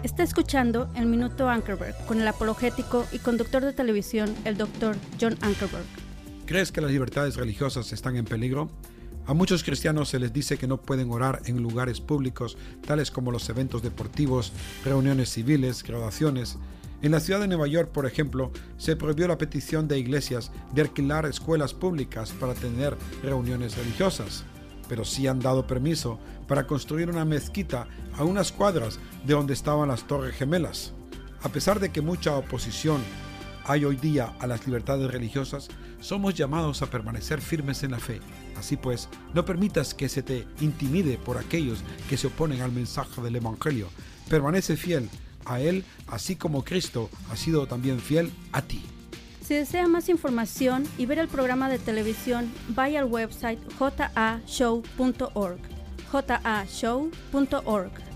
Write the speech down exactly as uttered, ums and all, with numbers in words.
Está escuchando el Minuto Ankerberg con el apologético y conductor de televisión, el doctor John Ankerberg. ¿Crees que las libertades religiosas están en peligro? A muchos cristianos se les dice que no pueden orar en lugares públicos, tales como los eventos deportivos, reuniones civiles, graduaciones. En la ciudad de Nueva York, por ejemplo, se prohibió la petición de iglesias de alquilar escuelas públicas para tener reuniones religiosas. Pero sí han dado permiso para construir una mezquita a unas cuadras de donde estaban las Torres Gemelas. A pesar de que mucha oposición hay hoy día a las libertades religiosas, somos llamados a permanecer firmes en la fe. Así pues, no permitas que se te intimide por aquellos que se oponen al mensaje del Evangelio. Permanece fiel a Él, así como Cristo ha sido también fiel a ti. Si desea más información y ver el programa de televisión, vaya al website j a show punto org, j a show punto org.